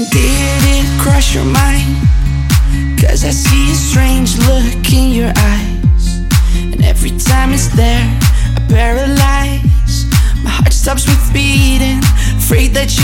Did it cross your mind? 'Cause I see a strange look in your eyes, and every time it's there, I paralyze. My heart stops with beating, afraid that you